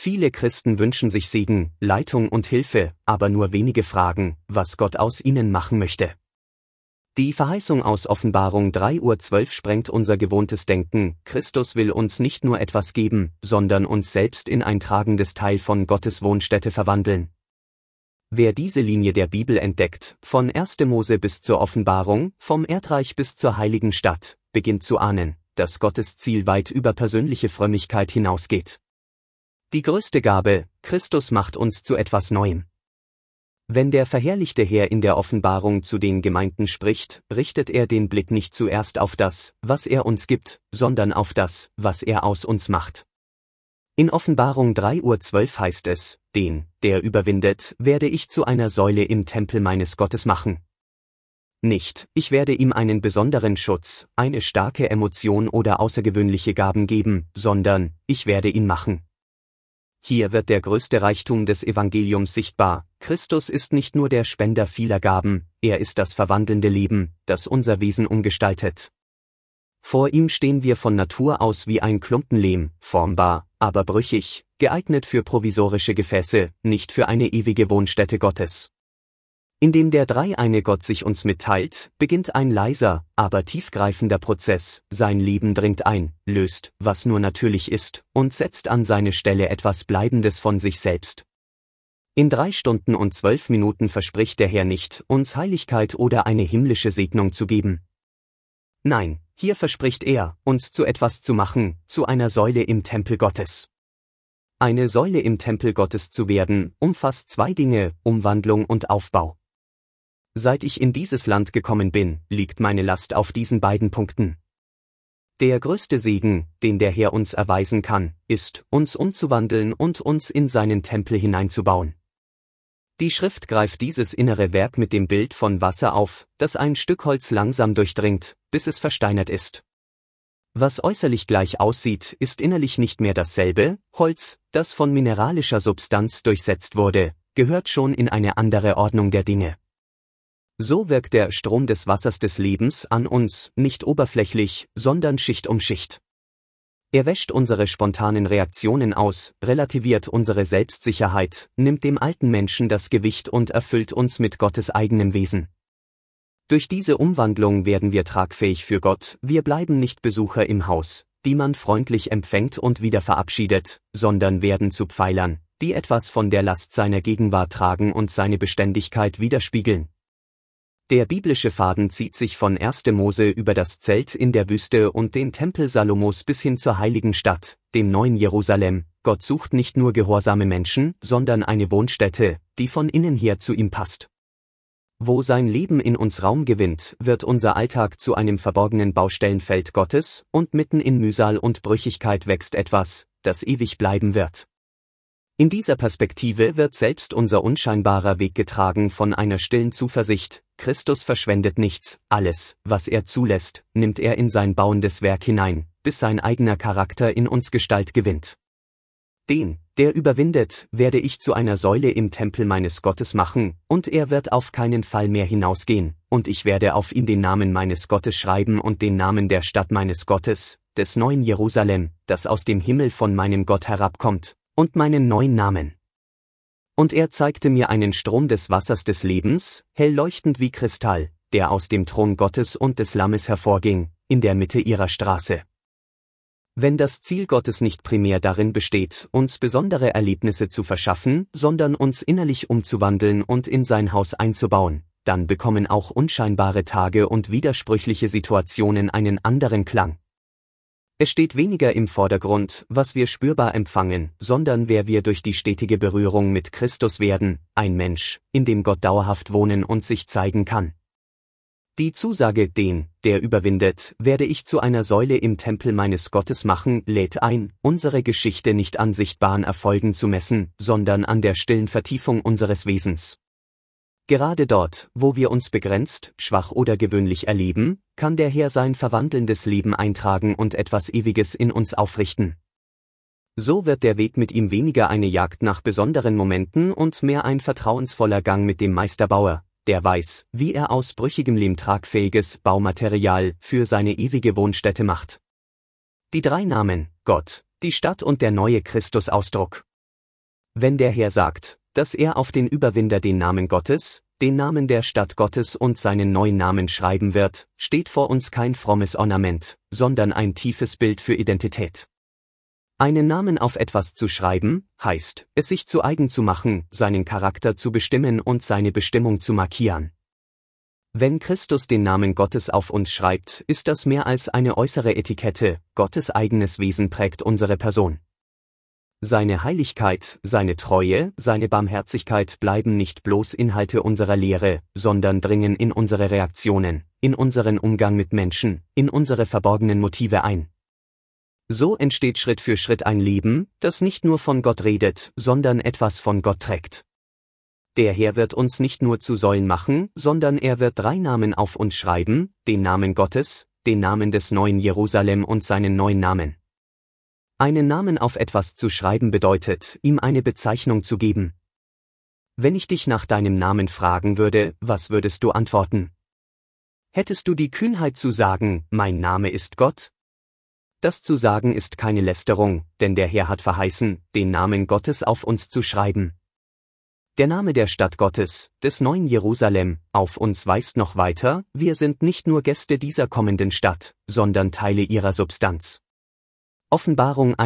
Viele Christen wünschen sich Segen, Leitung und Hilfe, aber nur wenige fragen, was Gott aus ihnen machen möchte. Die Verheißung aus Offenbarung 3:12 sprengt unser gewohntes Denken. Christus will uns nicht nur etwas geben, sondern uns selbst in ein tragendes Teil von Gottes Wohnstätte verwandeln. Wer diese Linie der Bibel entdeckt, von 1. Mose bis zur Offenbarung, vom Erdreich bis zur heiligen Stadt, beginnt zu ahnen, dass Gottes Ziel weit über persönliche Frömmigkeit hinausgeht. Die größte Gabe, Christus macht uns zu etwas Neuem. Wenn der verherrlichte Herr in der Offenbarung zu den Gemeinden spricht, richtet er den Blick nicht zuerst auf das, was er uns gibt, sondern auf das, was er aus uns macht. In Offenbarung 3:12 heißt es, den, der überwindet, werde ich zu einer Säule im Tempel meines Gottes machen. Nicht, ich werde ihm einen besonderen Schutz, eine starke Emotion oder außergewöhnliche Gaben geben, sondern, ich werde ihn machen. Hier wird der größte Reichtum des Evangeliums sichtbar. Christus ist nicht nur der Spender vieler Gaben, er ist das verwandelnde Leben, das unser Wesen umgestaltet. Vor ihm stehen wir von Natur aus wie ein Klumpen Lehm, formbar, aber brüchig, geeignet für provisorische Gefäße, nicht für eine ewige Wohnstätte Gottes. Indem der dreieine Gott sich uns mitteilt, beginnt ein leiser, aber tiefgreifender Prozess. Sein Leben dringt ein, löst, was nur natürlich ist, und setzt an seine Stelle etwas Bleibendes von sich selbst. In 3 Stunden und 12 Minuten verspricht der Herr nicht, uns Heiligkeit oder eine himmlische Segnung zu geben. Nein, hier verspricht er, uns zu etwas zu machen, zu einer Säule im Tempel Gottes. Eine Säule im Tempel Gottes zu werden, umfasst 2 Dinge, Umwandlung und Aufbau. Seit ich in dieses Land gekommen bin, liegt meine Last auf diesen beiden Punkten. Der größte Segen, den der Herr uns erweisen kann, ist, uns umzuwandeln und uns in seinen Tempel hineinzubauen. Die Schrift greift dieses innere Werk mit dem Bild von Wasser auf, das ein Stück Holz langsam durchdringt, bis es versteinert ist. Was äußerlich gleich aussieht, ist innerlich nicht mehr dasselbe. Holz, das von mineralischer Substanz durchsetzt wurde, gehört schon in eine andere Ordnung der Dinge. So wirkt der Strom des Wassers des Lebens an uns, nicht oberflächlich, sondern Schicht um Schicht. Er wäscht unsere spontanen Reaktionen aus, relativiert unsere Selbstsicherheit, nimmt dem alten Menschen das Gewicht und erfüllt uns mit Gottes eigenem Wesen. Durch diese Umwandlung werden wir tragfähig für Gott, wir bleiben nicht Besucher im Haus, die man freundlich empfängt und wieder verabschiedet, sondern werden zu Pfeilern, die etwas von der Last seiner Gegenwart tragen und seine Beständigkeit widerspiegeln. Der biblische Faden zieht sich von 1. Mose über das Zelt in der Wüste und den Tempel Salomos bis hin zur heiligen Stadt, dem neuen Jerusalem. Gott sucht nicht nur gehorsame Menschen, sondern eine Wohnstätte, die von innen her zu ihm passt. Wo sein Leben in uns Raum gewinnt, wird unser Alltag zu einem verborgenen Baustellenfeld Gottes, und mitten in Mühsal und Brüchigkeit wächst etwas, das ewig bleiben wird. In dieser Perspektive wird selbst unser unscheinbarer Weg getragen von einer stillen Zuversicht. Christus verschwendet nichts, alles, was er zulässt, nimmt er in sein bauendes Werk hinein, bis sein eigener Charakter in uns Gestalt gewinnt. Den, der überwindet, werde ich zu einer Säule im Tempel meines Gottes machen, und er wird auf keinen Fall mehr hinausgehen, und ich werde auf ihn den Namen meines Gottes schreiben und den Namen der Stadt meines Gottes, des neuen Jerusalem, das aus dem Himmel von meinem Gott herabkommt, und meinen neuen Namen. Und er zeigte mir einen Strom des Wassers des Lebens, hell leuchtend wie Kristall, der aus dem Thron Gottes und des Lammes hervorging, in der Mitte ihrer Straße. Wenn das Ziel Gottes nicht primär darin besteht, uns besondere Erlebnisse zu verschaffen, sondern uns innerlich umzuwandeln und in sein Haus einzubauen, dann bekommen auch unscheinbare Tage und widersprüchliche Situationen einen anderen Klang. Es steht weniger im Vordergrund, was wir spürbar empfangen, sondern wer wir durch die stetige Berührung mit Christus werden, ein Mensch, in dem Gott dauerhaft wohnen und sich zeigen kann. Die Zusage, den, der überwindet, werde ich zu einer Säule im Tempel meines Gottes machen, lädt ein, unsere Geschichte nicht an sichtbaren Erfolgen zu messen, sondern an der stillen Vertiefung unseres Wesens. Gerade dort, wo wir uns begrenzt, schwach oder gewöhnlich erleben, kann der Herr sein verwandelndes Leben eintragen und etwas Ewiges in uns aufrichten. So wird der Weg mit ihm weniger eine Jagd nach besonderen Momenten und mehr ein vertrauensvoller Gang mit dem Meisterbauer, der weiß, wie er aus brüchigem Lehm tragfähiges Baumaterial für seine ewige Wohnstätte macht. Die 3 Namen, Gott, die Stadt und der neue Christus-Ausdruck. Wenn der Herr sagt, dass er auf den Überwinder den Namen Gottes, den Namen der Stadt Gottes und seinen neuen Namen schreiben wird, steht vor uns kein frommes Ornament, sondern ein tiefes Bild für Identität. Einen Namen auf etwas zu schreiben, heißt, es sich zu eigen zu machen, seinen Charakter zu bestimmen und seine Bestimmung zu markieren. Wenn Christus den Namen Gottes auf uns schreibt, ist das mehr als eine äußere Etikette, Gottes eigenes Wesen prägt unsere Person. Seine Heiligkeit, seine Treue, seine Barmherzigkeit bleiben nicht bloß Inhalte unserer Lehre, sondern dringen in unsere Reaktionen, in unseren Umgang mit Menschen, in unsere verborgenen Motive ein. So entsteht Schritt für Schritt ein Leben, das nicht nur von Gott redet, sondern etwas von Gott trägt. Der Herr wird uns nicht nur zu Säulen machen, sondern er wird 3 Namen auf uns schreiben, den Namen Gottes, den Namen des neuen Jerusalem und seinen neuen Namen. Einen Namen auf etwas zu schreiben bedeutet, ihm eine Bezeichnung zu geben. Wenn ich dich nach deinem Namen fragen würde, was würdest du antworten? Hättest du die Kühnheit zu sagen, mein Name ist Gott? Das zu sagen ist keine Lästerung, denn der Herr hat verheißen, den Namen Gottes auf uns zu schreiben. Der Name der Stadt Gottes, des neuen Jerusalem, auf uns weist noch weiter, wir sind nicht nur Gäste dieser kommenden Stadt, sondern Teile ihrer Substanz. Offenbarung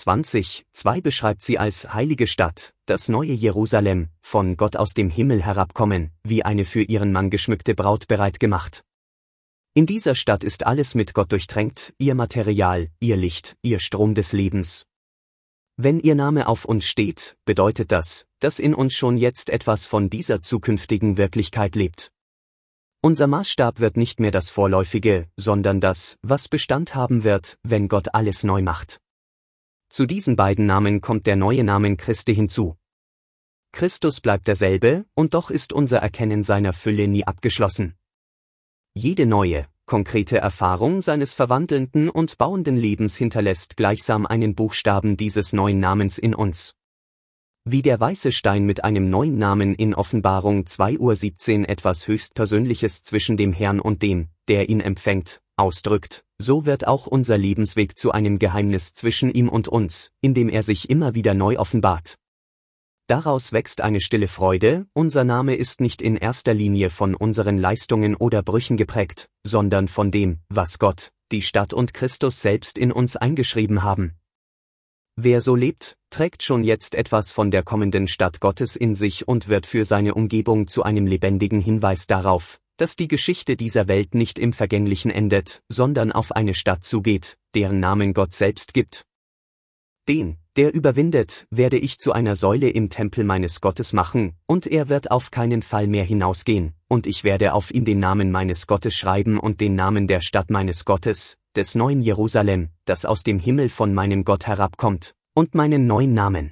21,2 beschreibt sie als heilige Stadt, das neue Jerusalem, von Gott aus dem Himmel herabkommen, wie eine für ihren Mann geschmückte Braut bereit gemacht. In dieser Stadt ist alles mit Gott durchtränkt, ihr Material, ihr Licht, ihr Strom des Lebens. Wenn ihr Name auf uns steht, bedeutet das, dass in uns schon jetzt etwas von dieser zukünftigen Wirklichkeit lebt. Unser Maßstab wird nicht mehr das Vorläufige, sondern das, was Bestand haben wird, wenn Gott alles neu macht. Zu diesen beiden Namen kommt der neue Name Christi hinzu. Christus bleibt derselbe, und doch ist unser Erkennen seiner Fülle nie abgeschlossen. Jede neue, konkrete Erfahrung seines verwandelnden und bauenden Lebens hinterlässt gleichsam einen Buchstaben dieses neuen Namens in uns. Wie der weiße Stein mit einem neuen Namen in Offenbarung 2:17 etwas höchst Persönliches zwischen dem Herrn und dem, der ihn empfängt, ausdrückt, so wird auch unser Lebensweg zu einem Geheimnis zwischen ihm und uns, in dem er sich immer wieder neu offenbart. Daraus wächst eine stille Freude, unser Name ist nicht in erster Linie von unseren Leistungen oder Brüchen geprägt, sondern von dem, was Gott, die Stadt und Christus selbst in uns eingeschrieben haben. Wer so lebt, trägt schon jetzt etwas von der kommenden Stadt Gottes in sich und wird für seine Umgebung zu einem lebendigen Hinweis darauf, dass die Geschichte dieser Welt nicht im Vergänglichen endet, sondern auf eine Stadt zugeht, deren Namen Gott selbst gibt. Den, der überwindet, werde ich zu einer Säule im Tempel meines Gottes machen, und er wird auf keinen Fall mehr hinausgehen, und ich werde auf ihm den Namen meines Gottes schreiben und den Namen der Stadt meines Gottes, des neuen Jerusalem, das aus dem Himmel von meinem Gott herabkommt, und meinen neuen Namen.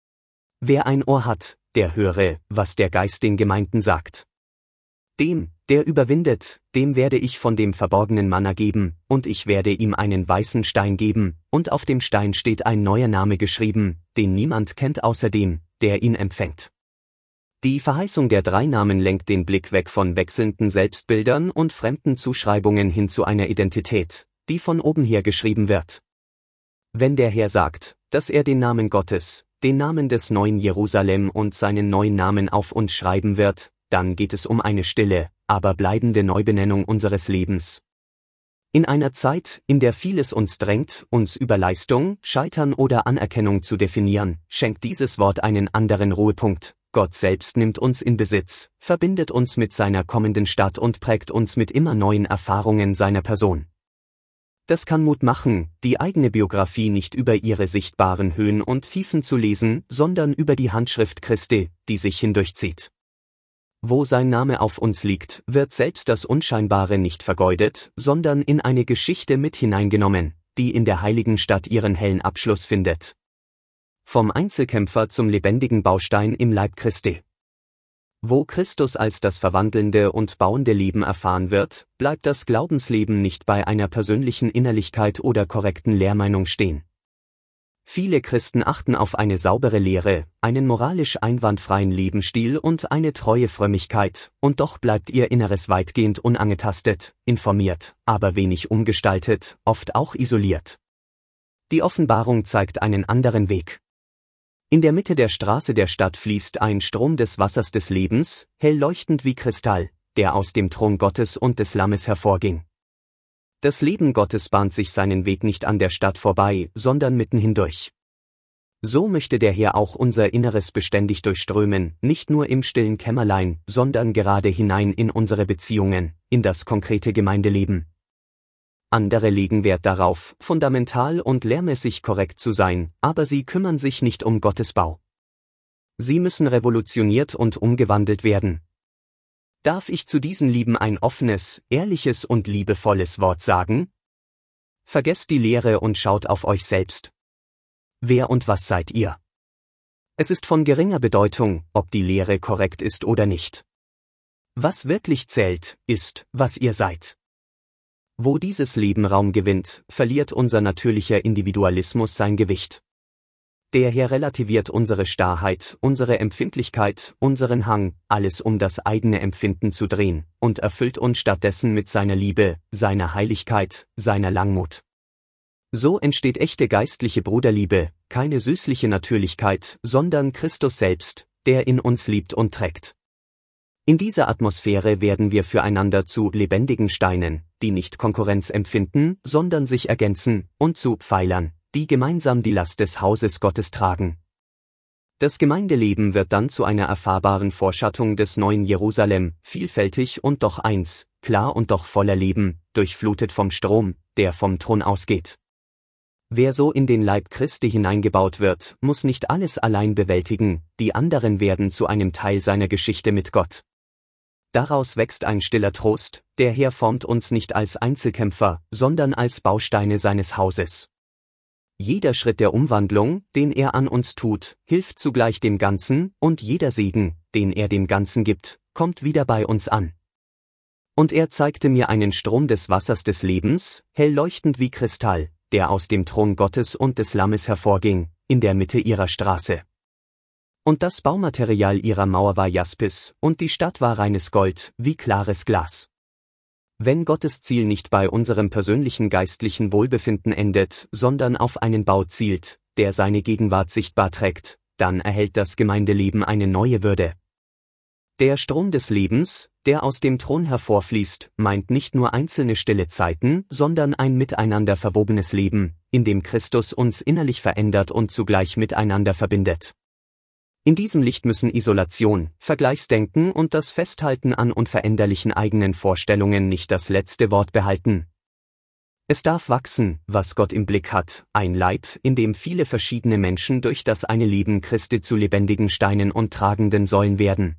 Wer ein Ohr hat, der höre, was der Geist den Gemeinden sagt. Dem, der überwindet, dem werde ich von dem verborgenen Manna geben, und ich werde ihm einen weißen Stein geben, und auf dem Stein steht ein neuer Name geschrieben, den niemand kennt außer dem, der ihn empfängt. Die Verheißung der 3 Namen lenkt den Blick weg von wechselnden Selbstbildern und fremden Zuschreibungen hin zu einer Identität, die von oben her geschrieben wird. Wenn der Herr sagt, dass er den Namen Gottes, den Namen des neuen Jerusalem und seinen neuen Namen auf uns schreiben wird, dann geht es um eine stille, aber bleibende Neubenennung unseres Lebens. In einer Zeit, in der vieles uns drängt, uns über Leistung, Scheitern oder Anerkennung zu definieren, schenkt dieses Wort einen anderen Ruhepunkt. Gott selbst nimmt uns in Besitz, verbindet uns mit seiner kommenden Stadt und prägt uns mit immer neuen Erfahrungen seiner Person. Das kann Mut machen, die eigene Biografie nicht über ihre sichtbaren Höhen und Tiefen zu lesen, sondern über die Handschrift Christi, die sich hindurchzieht. Wo sein Name auf uns liegt, wird selbst das Unscheinbare nicht vergeudet, sondern in eine Geschichte mit hineingenommen, die in der heiligen Stadt ihren hellen Abschluss findet. Vom Einzelkämpfer zum lebendigen Baustein im Leib Christi. Wo Christus als das verwandelnde und bauende Leben erfahren wird, bleibt das Glaubensleben nicht bei einer persönlichen Innerlichkeit oder korrekten Lehrmeinung stehen. Viele Christen achten auf eine saubere Lehre, einen moralisch einwandfreien Lebensstil und eine treue Frömmigkeit, und doch bleibt ihr Inneres weitgehend unangetastet, informiert, aber wenig umgestaltet, oft auch isoliert. Die Offenbarung zeigt einen anderen Weg. In der Mitte der Straße der Stadt fließt ein Strom des Wassers des Lebens, hell leuchtend wie Kristall, der aus dem Thron Gottes und des Lammes hervorging. Das Leben Gottes bahnt sich seinen Weg nicht an der Stadt vorbei, sondern mitten hindurch. So möchte der Herr auch unser Inneres beständig durchströmen, nicht nur im stillen Kämmerlein, sondern gerade hinein in unsere Beziehungen, in das konkrete Gemeindeleben. Andere legen Wert darauf, fundamental und lehrmäßig korrekt zu sein, aber sie kümmern sich nicht um Gottes Bau. Sie müssen revolutioniert und umgewandelt werden. Darf ich zu diesen Lieben ein offenes, ehrliches und liebevolles Wort sagen? Vergesst die Lehre und schaut auf euch selbst. Wer und was seid ihr? Es ist von geringer Bedeutung, ob die Lehre korrekt ist oder nicht. Was wirklich zählt, ist, was ihr seid. Wo dieses Leben Raum gewinnt, verliert unser natürlicher Individualismus sein Gewicht. Der Herr relativiert unsere Starrheit, unsere Empfindlichkeit, unseren Hang, alles um das eigene Empfinden zu drehen, und erfüllt uns stattdessen mit seiner Liebe, seiner Heiligkeit, seiner Langmut. So entsteht echte geistliche Bruderliebe, keine süßliche Natürlichkeit, sondern Christus selbst, der in uns liebt und trägt. In dieser Atmosphäre werden wir füreinander zu lebendigen Steinen, die nicht Konkurrenz empfinden, sondern sich ergänzen, und zu Pfeilern, die gemeinsam die Last des Hauses Gottes tragen. Das Gemeindeleben wird dann zu einer erfahrbaren Vorschattung des neuen Jerusalem, vielfältig und doch eins, klar und doch voller Leben, durchflutet vom Strom, der vom Thron ausgeht. Wer so in den Leib Christi hineingebaut wird, muss nicht alles allein bewältigen, die anderen werden zu einem Teil seiner Geschichte mit Gott. Daraus wächst ein stiller Trost, der Herr formt uns nicht als Einzelkämpfer, sondern als Bausteine seines Hauses. Jeder Schritt der Umwandlung, den er an uns tut, hilft zugleich dem Ganzen, und jeder Segen, den er dem Ganzen gibt, kommt wieder bei uns an. Und er zeigte mir einen Strom des Wassers des Lebens, hell leuchtend wie Kristall, der aus dem Thron Gottes und des Lammes hervorging, in der Mitte ihrer Straße. Und das Baumaterial ihrer Mauer war Jaspis, und die Stadt war reines Gold, wie klares Glas. Wenn Gottes Ziel nicht bei unserem persönlichen geistlichen Wohlbefinden endet, sondern auf einen Bau zielt, der seine Gegenwart sichtbar trägt, dann erhält das Gemeindeleben eine neue Würde. Der Strom des Lebens, der aus dem Thron hervorfließt, meint nicht nur einzelne stille Zeiten, sondern ein miteinander verwobenes Leben, in dem Christus uns innerlich verändert und zugleich miteinander verbindet. In diesem Licht müssen Isolation, Vergleichsdenken und das Festhalten an unveränderlichen eigenen Vorstellungen nicht das letzte Wort behalten. Es darf wachsen, was Gott im Blick hat, ein Leib, in dem viele verschiedene Menschen durch das eine Leben Christi zu lebendigen Steinen und tragenden Säulen werden.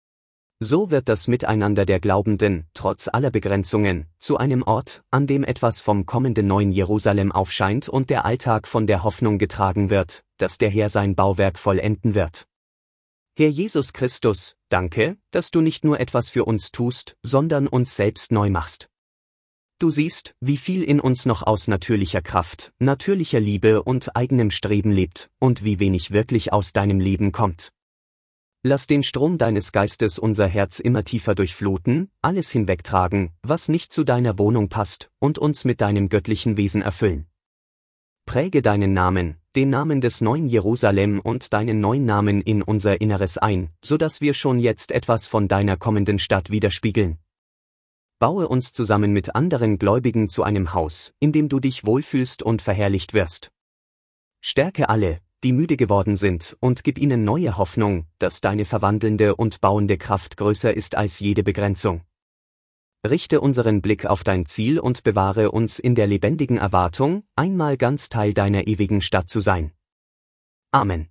So wird das Miteinander der Glaubenden, trotz aller Begrenzungen, zu einem Ort, an dem etwas vom kommenden neuen Jerusalem aufscheint und der Alltag von der Hoffnung getragen wird, dass der Herr sein Bauwerk vollenden wird. Herr Jesus Christus, danke, dass du nicht nur etwas für uns tust, sondern uns selbst neu machst. Du siehst, wie viel in uns noch aus natürlicher Kraft, natürlicher Liebe und eigenem Streben lebt, und wie wenig wirklich aus deinem Leben kommt. Lass den Strom deines Geistes unser Herz immer tiefer durchfluten, alles hinwegtragen, was nicht zu deiner Wohnung passt, und uns mit deinem göttlichen Wesen erfüllen. Präge deinen Namen, den Namen des neuen Jerusalem und deinen neuen Namen in unser Inneres ein, so dass wir schon jetzt etwas von deiner kommenden Stadt widerspiegeln. Baue uns zusammen mit anderen Gläubigen zu einem Haus, in dem du dich wohlfühlst und verherrlicht wirst. Stärke alle, die müde geworden sind, und gib ihnen neue Hoffnung, dass deine verwandelnde und bauende Kraft größer ist als jede Begrenzung. Richte unseren Blick auf dein Ziel und bewahre uns in der lebendigen Erwartung, einmal ganz Teil deiner ewigen Stadt zu sein. Amen.